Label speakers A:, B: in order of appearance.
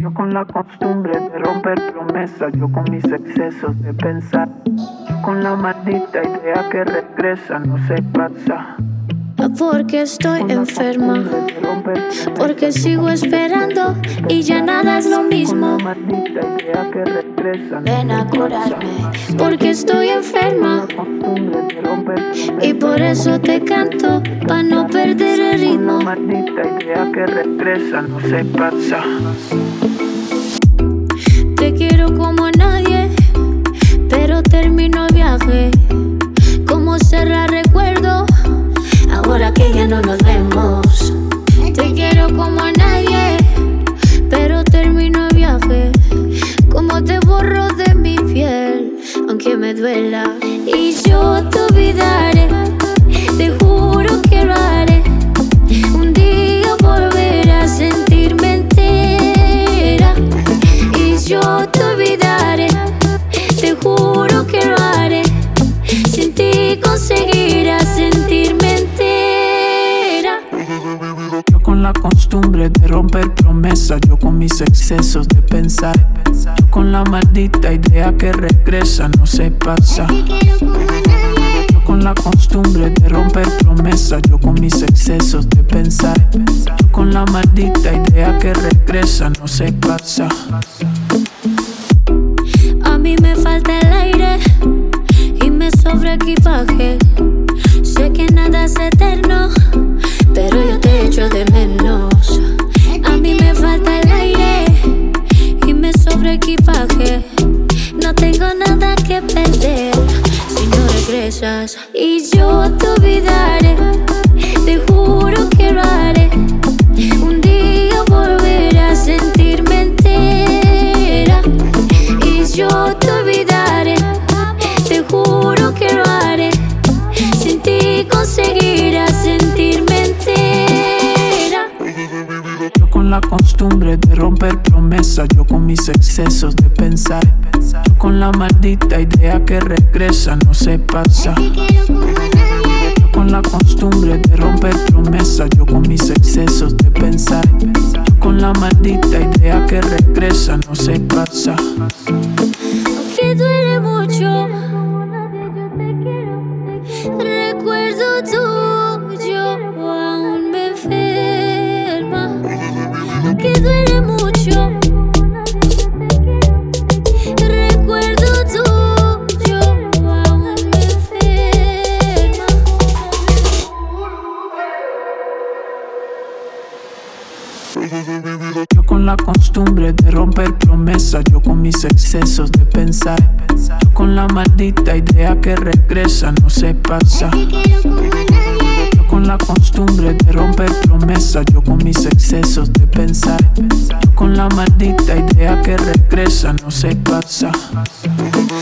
A: Yo con la costumbre de romper promesas, yo con mis excesos de pensar, con la maldita idea que regresa, no se pasa.
B: Porque estoy enferma, porque sigo esperando y ya nada es lo mismo. Ven a curarme, porque estoy enferma y por eso te canto, pa' no perder el ritmo.
A: Maldita idea que regresa, no se pasa.
B: Te quiero como a nadie, pero termino el viaje. Como cerrar recuerdo, ahora que ya no nos vemos. Te quiero como a nadie, pero termino el viaje. Como te borro de mi piel, aunque me duela. Y yo te olvidaré, te juro que lo haré. Un día volveré a sentirme entera. Y yo te olvidaré, te juro que lo haré. Sin ti conseguirás sentirme entera.
A: Yo con la costumbre de romper promesas, yo con mis excesos de pensar, yo con la maldita idea que regresa, no se pasa. Yo con la costumbre de romper promesas, yo con mis excesos de pensar, yo con la maldita idea que regresa, no se pasa.
B: A mí me falta el aire y me sobra equipaje. Sé que nada es eterno, pero yo te echo de menos. A mí me falta el aire y me sobra equipaje. No tengo nada que perder si no regresas. Y yo te olvidaré, te juro que lo haré. Un día volveré a sentirme entera. Y yo te olvidaré, te juro que lo haré. Sin ti conseguirás sentirme entera.
A: Yo con la costumbre de romper promesas, yo con mis excesos de pensar, yo con la maldita idea que regresa, no se pasa. Yo con la costumbre de romper promesas, yo con mis excesos de pensar, yo con la maldita idea que regresa, no se pasa.
B: Que duele mucho, recuerdo tuyo aún me enferma. Que duele mucho, recuerdo tuyo aún me enferma.
A: Yo con la costumbre de romper promesas, yo con mis excesos de pensar, yo con la maldita idea que regresa, no se pasa. Yo con la costumbre de romper promesas, yo con mis excesos de pensar, yo con la maldita idea que regresa, no se pasa.